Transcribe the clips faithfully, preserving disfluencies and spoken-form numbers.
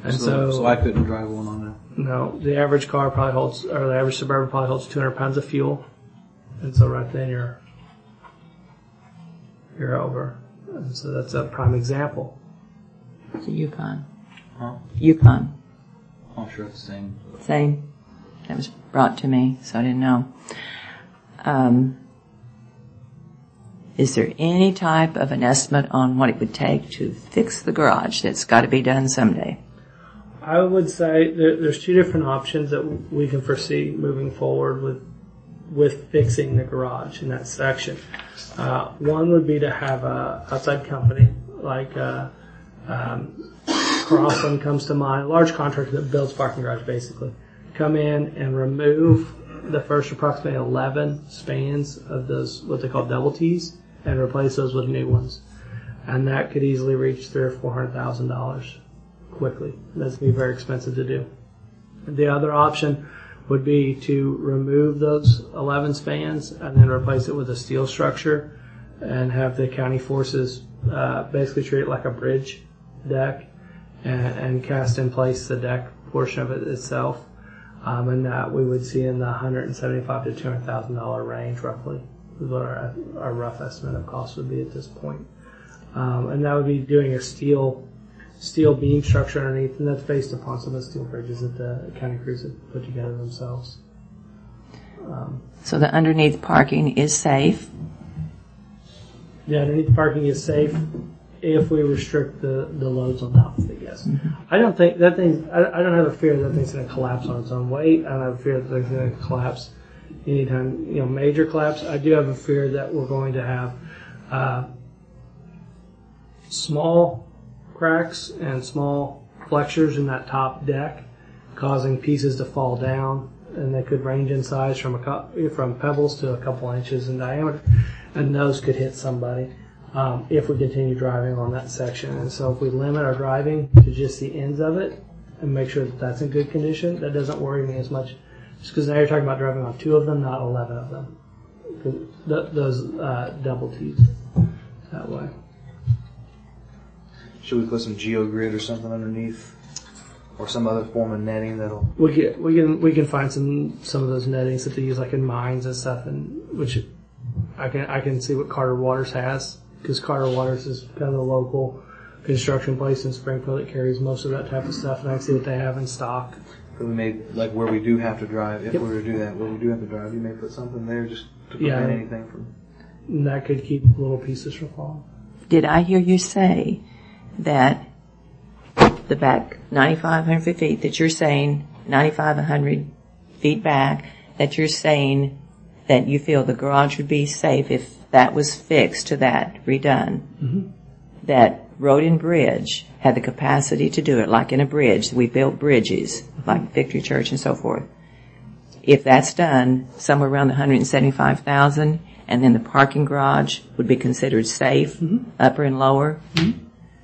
And so, so, so I couldn't drive one on there. No, the average car probably holds, or the average Suburban probably holds two hundred pounds of fuel. And so right then you're, you're over. And so that's a prime example. It's a Yukon. Huh? Yukon. I'm sure it's the same. Same. That was brought to me, so I didn't know. Um, is there any type of an estimate on what it would take to fix the garage that's got to be done someday? I would say there, there's two different options that we can foresee moving forward with with fixing the garage in that section. Uh, one would be to have a outside company like uh, um, Crossland comes to mind, a large contractor that builds parking garage basically, come in and remove the first approximately eleven spans of those what they call double T's and replace those with new ones, and that could easily reach three or four hundred thousand dollars quickly. That's going to be very expensive to do. The other option would be to remove those eleven spans and then replace it with a steel structure and have the county forces uh, basically treat it like a bridge deck and, and cast in place the deck portion of it itself. Um, and that we would see in the one hundred seventy-five thousand to two hundred thousand dollars range roughly is what our, our rough estimate of cost would be at this point. Um, and that would be doing a steel steel beam structure underneath, and that's based upon some of the steel bridges that the county crews have put together themselves. Um, so the underneath parking is safe? Yeah, underneath parking is safe if we restrict the, the loads on top of it, yes. Mm-hmm. I don't think that thing, I, I don't have a fear that thing's going to collapse on its own weight. I don't have a fear that thing's going to collapse anytime, you know, major collapse. I do have a fear that we're going to have uh, small cracks and small flexures in that top deck, causing pieces to fall down, and they could range in size from a from pebbles to a couple inches in diameter, and those could hit somebody um, if we continue driving on that section. And so, if we limit our driving to just the ends of it and make sure that that's in good condition, that doesn't worry me as much. Just because now you're talking about driving on two of them, not eleven of them. Th- those uh, double T's that way. Should we put some GeoGrid or something underneath, or some other form of netting that'll? We can we can we can find some some of those nettings that they use like in mines and stuff, and which I can I can see what Carter Waters has, because Carter Waters is kind of the local construction place in Springfield that carries most of that type of stuff, and I can see what they have in stock. We may, like where we do have to drive, if yep. we were to do that, where we do have to drive, you may put something there just to prevent yeah, anything from. And that could keep little pieces from falling. Did I hear you say that the back ninety-five, one hundred feet, that you're saying ninety-five, one hundred feet back, that you're saying that you feel the garage would be safe if that was fixed to that, redone? Mm-hmm. That Road and Bridge had the capacity to do it, like in a bridge. We built bridges, like Victory Church and so forth. If that's done, somewhere around the one hundred seventy-five thousand, and then the parking garage would be considered safe, mm-hmm. upper and lower. Mm-hmm.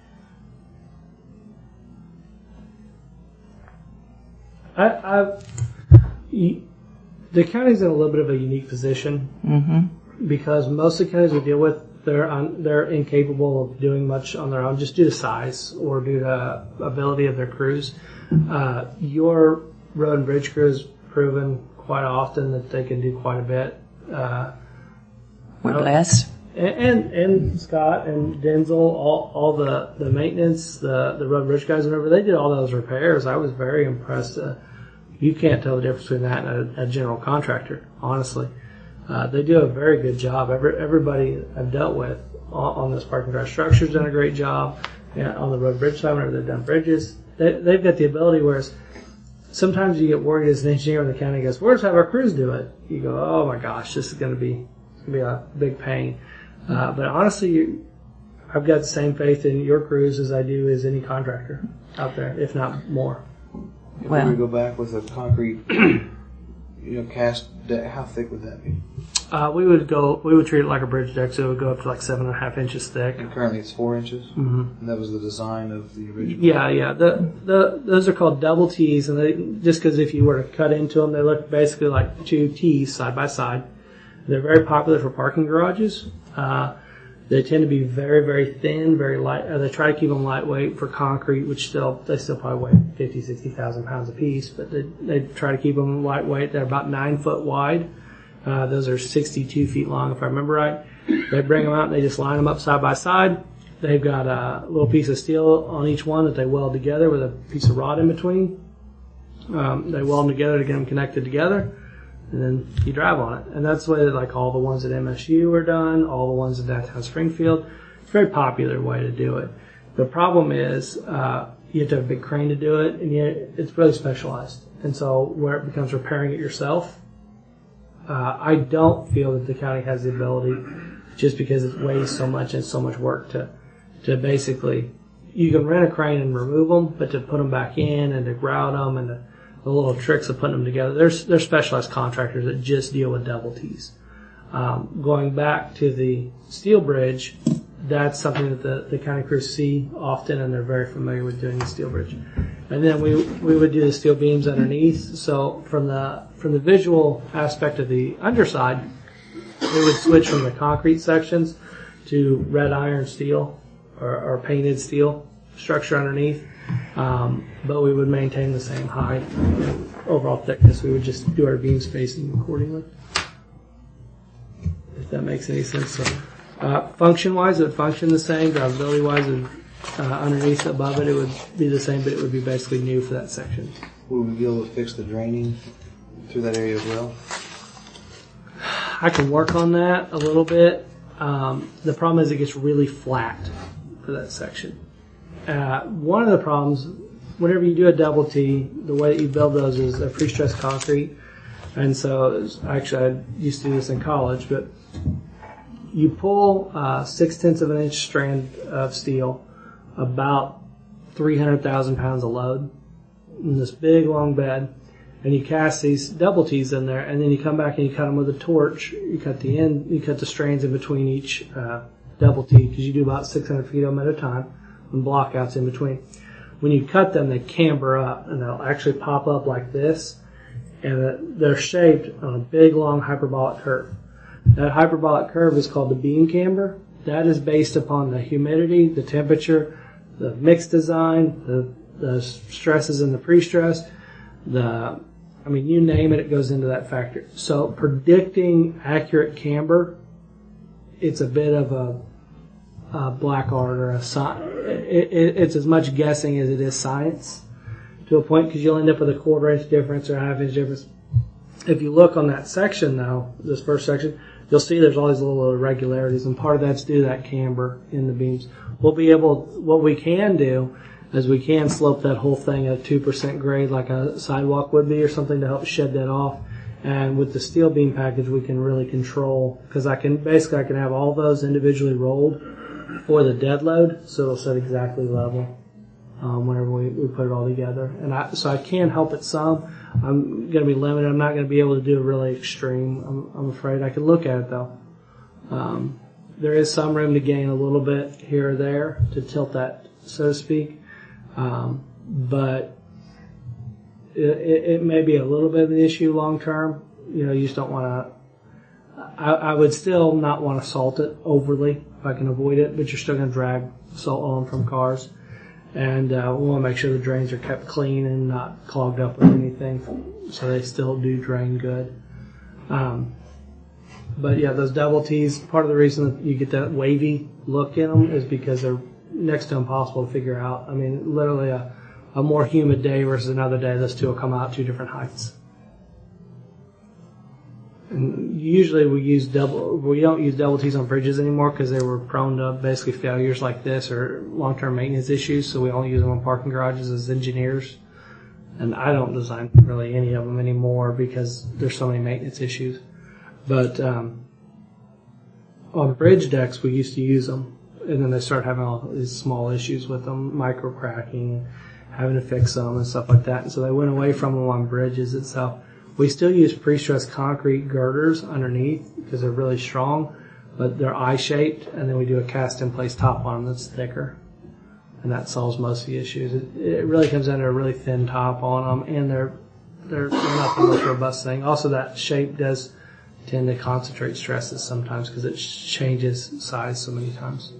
I, I, the county's in a little bit of a unique position mm-hmm. because most of the counties we deal with, they're un, they're incapable of doing much on their own, just due to size or due to ability of their crews. Uh, your road and bridge crew has proven quite often that they can do quite a bit. Uh, We're blessed. And, and and Scott and Denzel, all all the, the maintenance, the the road and bridge guys, whenever they did all those repairs, I was very impressed. Uh, you can't tell the difference between that and a, a general contractor, honestly. Uh, they do a very good job. Every, everybody I've dealt with on, on this parking garage structure's done a great job. Yeah, on the road and bridge side, whenever they've done bridges, they, they've got the ability, whereas sometimes you get worried as an engineer when the county goes, we'll just have our crews do it. You go, oh my gosh, this is going to be, it's going to be a big pain. Uh, but honestly, you, I've got the same faith in your crews as I do as any contractor out there, if not more. If well, we were to go back with a concrete, you know, cast deck, how thick would that be? Uh, we would go, we would treat it like a bridge deck, so it would go up to like seven and a half inches thick. And currently it's four inches? Mm-hmm. And that was the design of the original? Yeah, yeah. The, the, those are called double T's, and they, just because if you were to cut into them, they look basically like two T's side by side. They're very popular for parking garages. Uh, They tend to be very, very thin, very light. Uh, they try to keep them lightweight for concrete, which still, they still probably weigh fifty, sixty thousand pounds a piece, but they, they try to keep them lightweight. They're about nine foot wide. Uh, those are sixty-two feet long, if I remember right. They bring them out and they just line them up side by side. They've got a little piece of steel on each one that they weld together with a piece of rod in between. Um, they weld them together to get them connected together, and then you drive on it. And that's the way that like all the ones at M S U are done, all the ones at downtown Springfield. It's a very popular way to do it. The problem is uh, you have to have a big crane to do it, and yet it's really specialized. And so where it becomes repairing it yourself, uh, I don't feel that the county has the ability, just because it weighs so much and so much work to to basically, you can rent a crane and remove them, but to put them back in and to grout them and the, the little tricks of putting them together, there's there's specialized contractors that just deal with double T's. Um, going back to the steel bridge, that's something that the, the county crews see often, and they're very familiar with doing the steel bridge. And then we we would do the steel beams underneath. So from the from the visual aspect of the underside, it would switch from the concrete sections to red iron steel or, or painted steel structure underneath. Um, but we would maintain the same height and overall thickness. We would just do our beam spacing accordingly, if that makes any sense. So, uh, function-wise, it would function the same. Drivability-wise, it would, uh, underneath, above it, it would be the same, but it would be basically new for that section. Would we be able to fix the draining through that area as well? I can work on that a little bit. Um, the problem is it gets really flat for that section. Uh, one of the problems, whenever you do a double T, the way that you build those is a pre-stressed concrete. And so, actually, I used to do this in college, but you pull uh, six-tenths of an inch strand of steel, about three hundred thousand pounds of load, in this big, long bed, and you cast these double T's in there, and then you come back and you cut them with a torch. You cut the end, you cut the strands in between each uh, double T, because you do about six hundred feet of them at a time, and blockouts in between. When you cut them, they camber up, and they'll actually pop up like this, and they're shaped on a big, long hyperbolic curve. That hyperbolic curve is called the beam camber. That is based upon the humidity, the temperature, the mix design, the, the stresses in the pre-stress, the I mean, you name it, it goes into that factor. So predicting accurate camber, it's a bit of a, a black art or a science. It, it, it's as much guessing as it is science to a point, because you'll end up with a quarter inch difference or a half inch difference. If you look on that section though, this first section, you'll see there's all these little irregularities, and part of that's due to that camber in the beams. We'll be able, what we can do is we can slope that whole thing at two percent grade like a sidewalk would be or something to help shed that off. And with the steel beam package, we can really control, because I can, basically I can have all those individually rolled for the dead load, so it'll set exactly level um, whenever we, we put it all together. And I, so I can help it some. I'm going to be limited. I'm not going to be able to do a really extreme. I'm, I'm afraid. I can look at it though. Um, there is some room to gain a little bit here or there to tilt that, so to speak. Um, but it, it, it may be a little bit of an issue long term. You know, you just don't want to. I, I would still not want to salt it overly if I can avoid it, but you're still going to drag salt on from cars. And uh, we want to make sure the drains are kept clean and not clogged up with anything, so they still do drain good. Um, but yeah, those double T's, part of the reason that you get that wavy look in them is because they're next to impossible to figure out. I mean, literally a, a more humid day versus another day, those two will come out two different heights. And usually we use double, we don't use double T's on bridges anymore because they were prone to basically failures like this or long-term maintenance issues, so we only use them on parking garages as engineers. And I don't design really any of them anymore because there's so many maintenance issues. But um, on bridge decks, we used to use them. And then they start having all these small issues with them, micro cracking, having to fix them and stuff like that. And so they went away from them on bridges itself. We still use pre-stressed concrete girders underneath because they're really strong, but they're eye-shaped, and then we do a cast-in-place top on them that's thicker. And that solves most of the issues. It, it really comes down to a really thin top on them, and they're, they're, they're not the most robust thing. Also, that shape does tend to concentrate stresses sometimes because it changes size so many times.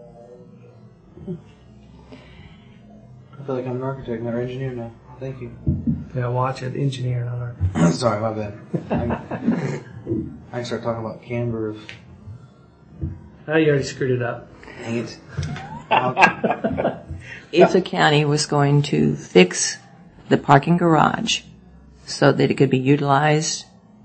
I feel like I'm an architect, not an engineer now. Thank you. Yeah, watch it. Engineer, not architect. Sorry, my bad. I, I can start talking about camber of... Oh, you already screwed it up. Dang it. If the county was going to fix the parking garage so that it could be utilized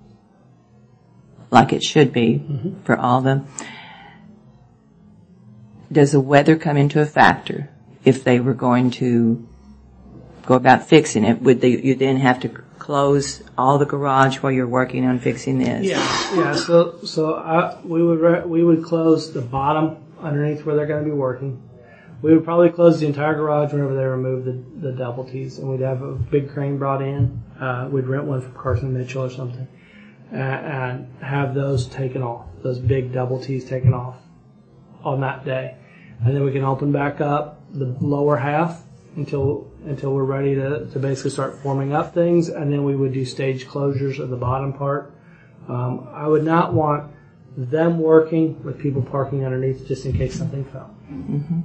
like it should be mm-hmm. for all of them, does the weather come into a factor? If they were going to go about fixing it, would they, you then have to close all the garage while you're working on fixing this? Yeah, yeah. So, so I, we would re- we would close the bottom underneath where they're going to be working. We would probably close the entire garage whenever they remove the, the double T's, and we'd have a big crane brought in. Uh, we'd rent one from Carson Mitchell or something, uh, and have those taken off, those big double T's taken off on that day, and then we can open back up the lower half until until we're ready to, to basically start forming up things, and then we would do stage closures of the bottom part. Um, I would not want them working with people parking underneath just in case something fell. Mm-hmm.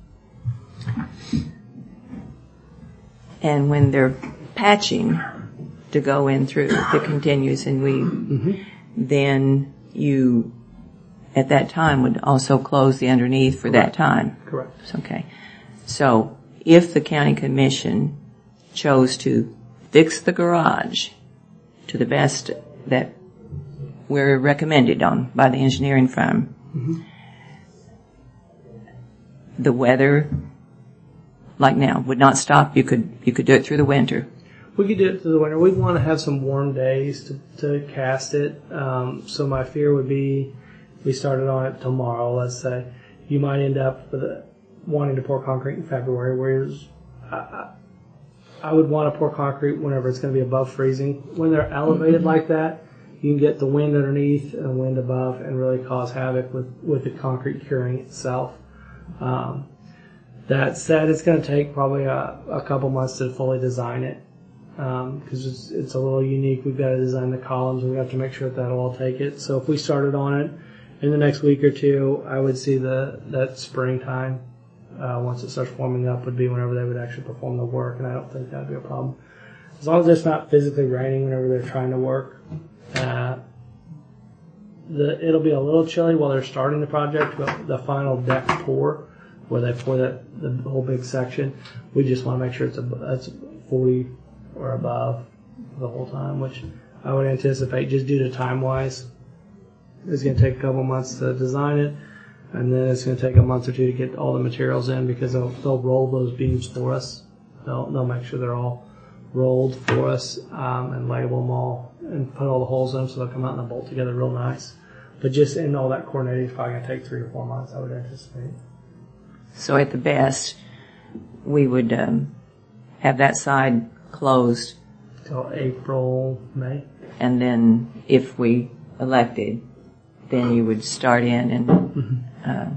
And when they're patching to go in through, if it continues and we, mm-hmm. then you, at that time, would also close the underneath for Correct. that time. Correct. Okay. So, if the county commission chose to fix the garage to the best that we're recommended on by the engineering firm, mm-hmm. the weather, like now, would not stop. You could you could do it through the winter. We could do it through the winter. We'd want to have some warm days to, to cast it. Um, so my fear would be, we started on it tomorrow, let's say, you might end up with a, wanting to pour concrete in February, whereas I, I would want to pour concrete whenever it's going to be above freezing. When they're elevated mm-hmm. like that, you can get the wind underneath and wind above and really cause havoc with, with the concrete curing itself. Um, that said, it's going to take probably a, a couple months to fully design it because um, it's, it's a little unique. We've got to design the columns, and we have to make sure that that'll all take it. So if we started on it in the next week or two, I would see the that springtime, uh, once it starts forming up, would be whenever they would actually perform the work, and I don't think that would be a problem. As long as it's not physically raining whenever they're trying to work. Uh, the, it'll be a little chilly while they're starting the project, but the final deck pour, where they pour that the whole big section, we just want to make sure it's a, it's forty or above the whole time, which I would anticipate just due to time wise. It's going to take a couple months to design it, and then it's going to take a month or two to get all the materials in because they'll they'll roll those beams for us. They'll they'll make sure they're all rolled for us um, and label them all and put all the holes in them so they'll come out and they'll bolt together real nice. But just in all that coordinating is probably going to take three or four months, I would anticipate. So at the best, we would um, have that side closed till April, May, and then if we elected, then you would start in and. Mm-hmm. Uh,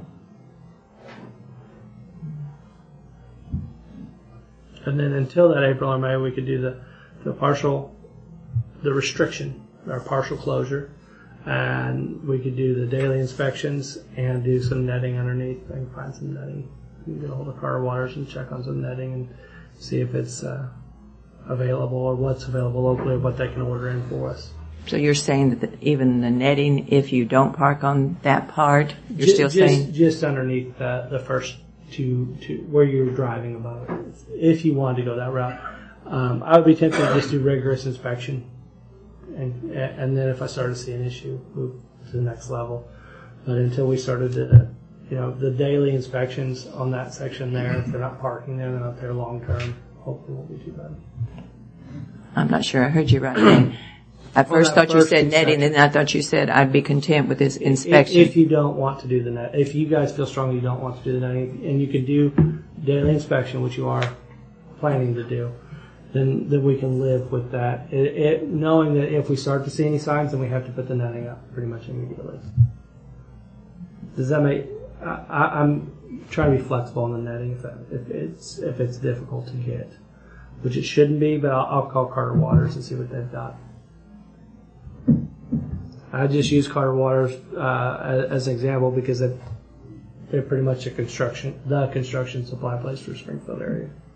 And then until that April or May, we could do the, the partial, the restriction, or partial closure. And we could do the daily inspections and do some netting underneath. I can find some netting. We can get a hold of Carter Waters and check on some netting and see if it's uh, available or what's available locally or what they can order in for us. So you're saying that the, even the netting, if you don't park on that part, you're just, still just, saying? Just underneath the, the first To, to where you're driving above it, if you wanted to go that route. Um, I would be tempted to just do rigorous inspection, and and then if I started to see an issue, move to the next level. But until we started to, you know, the daily inspections on that section there, if they're not parking there, they're not there long term, hopefully it won't be too bad. I'm not sure I heard you right. I first thought you said netting, and I thought you said I'd be content with this inspection. If, if you don't want to do the net, if you guys feel strongly you don't want to do the netting, and you can do daily inspection, which you are planning to do, then then we can live with that. It, it, knowing that if we start to see any signs, then we have to put the netting up pretty much immediately. Does that make? I, I, I'm trying to be flexible on the netting if, that, if it's if it's difficult to get, which it shouldn't be. But I'll, I'll call Carter Waters and see what they've got. I just use Carter Waters uh, as an example because they're pretty much a construction, the construction supply place for Springfield area.